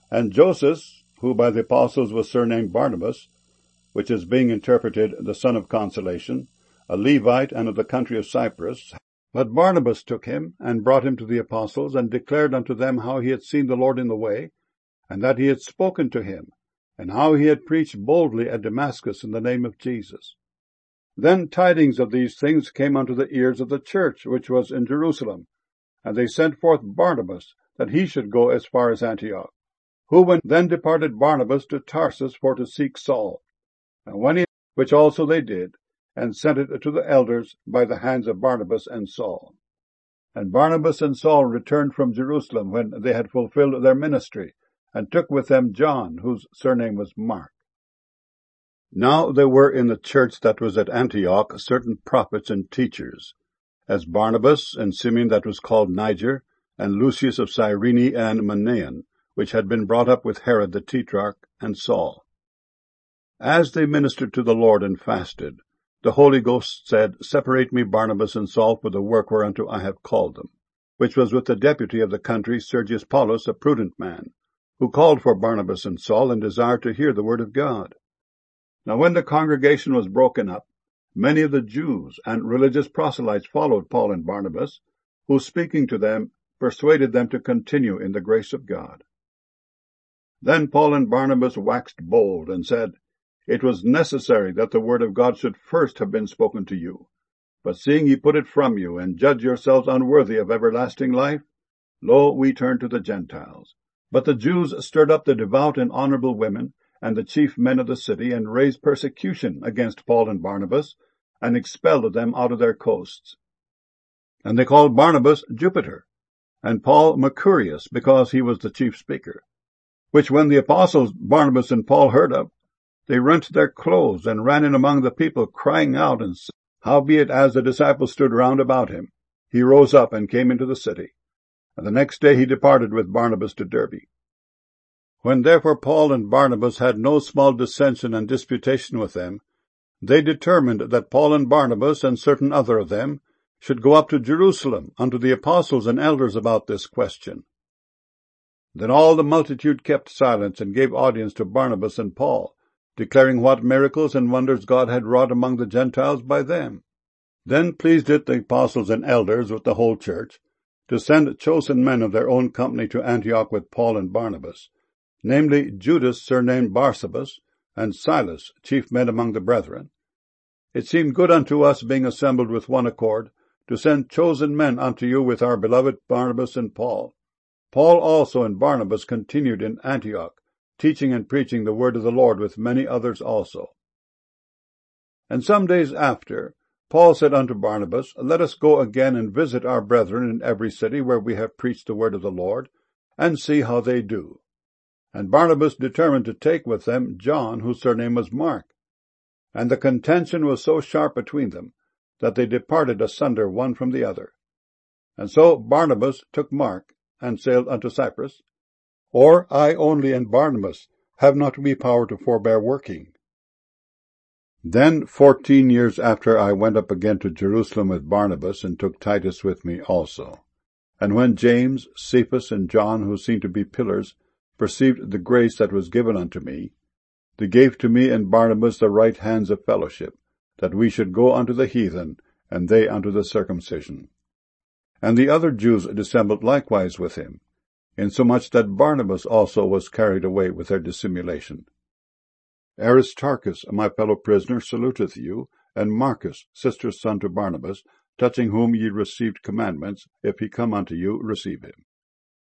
And Joseph, who by the apostles was surnamed Barnabas, which is being interpreted the son of consolation, a Levite and of the country of Cyprus. But Barnabas took him, and brought him to the apostles, and declared unto them how he had seen the Lord in the way, and that he had spoken to him, and how he had preached boldly at Damascus in the name of Jesus. Then tidings of these things came unto the ears of the church which was in Jerusalem, and they sent forth Barnabas, that he should go as far as Antioch. Then departed Barnabas to Tarsus for to seek Saul. And which also they did, and sent it to the elders by the hands of Barnabas and Saul. And Barnabas and Saul returned from Jerusalem when they had fulfilled their ministry, and took with them John, whose surname was Mark. Now there were in the church that was at Antioch certain prophets and teachers, as Barnabas, and Simeon that was called Niger, and Lucius of Cyrene, and Manaen, which had been brought up with Herod the Tetrarch, and Saul. As they ministered to the Lord and fasted, the Holy Ghost said, Separate me Barnabas and Saul for the work whereunto I have called them, which was with the deputy of the country, Sergius Paulus, a prudent man, who called for Barnabas and Saul, and desired to hear the word of God. Now when the congregation was broken up, many of the Jews and religious proselytes followed Paul and Barnabas, who, speaking to them, persuaded them to continue in the grace of God. Then Paul and Barnabas waxed bold, and said, It was necessary that the word of God should first have been spoken to you. But seeing ye put it from you, and judge yourselves unworthy of everlasting life, lo, we turn to the Gentiles. But the Jews stirred up the devout and honorable women, and the chief men of the city, and raised persecution against Paul and Barnabas, and expelled them out of their coasts. And they called Barnabas Jupiter, and Paul Mercurius, because he was the chief speaker. Which when the apostles Barnabas and Paul heard of, they rent their clothes, and ran in among the people, crying out, and howbeit as the disciples stood round about him, he rose up and came into the city. And the next day he departed with Barnabas to Derbe. When therefore Paul and Barnabas had no small dissension and disputation with them, they determined that Paul and Barnabas and certain other of them should go up to Jerusalem unto the apostles and elders about this question. Then all the multitude kept silence, and gave audience to Barnabas and Paul, declaring what miracles and wonders God had wrought among the Gentiles by them. Then pleased it the apostles and elders with the whole church to send chosen men of their own company to Antioch with Paul and Barnabas, namely Judas surnamed Barsabas, and Silas, chief men among the brethren. It seemed good unto us, being assembled with one accord, to send chosen men unto you with our beloved Barnabas and Paul. Paul also and Barnabas continued in Antioch, teaching and preaching the word of the Lord with many others also. And some days after, Paul said unto Barnabas, Let us go again and visit our brethren in every city where we have preached the word of the Lord, and see how they do. And Barnabas determined to take with them John, whose surname was Mark. And the contention was so sharp between them, that they departed asunder one from the other. And so Barnabas took Mark, and sailed unto Cyprus. Or I only and Barnabas have not we power to forbear working? Then 14 years after I went up again to Jerusalem with Barnabas, and took Titus with me also. And when James, Cephas, and John, who seemed to be pillars, perceived the grace that was given unto me, they gave to me and Barnabas the right hands of fellowship, that we should go unto the heathen, and they unto the circumcision. And the other Jews dissembled likewise with him, insomuch that Barnabas also was carried away with their dissimulation. Aristarchus, my fellow prisoner, saluteth you, and Marcus, sister's son to Barnabas, touching whom ye received commandments. If he come unto you, receive him.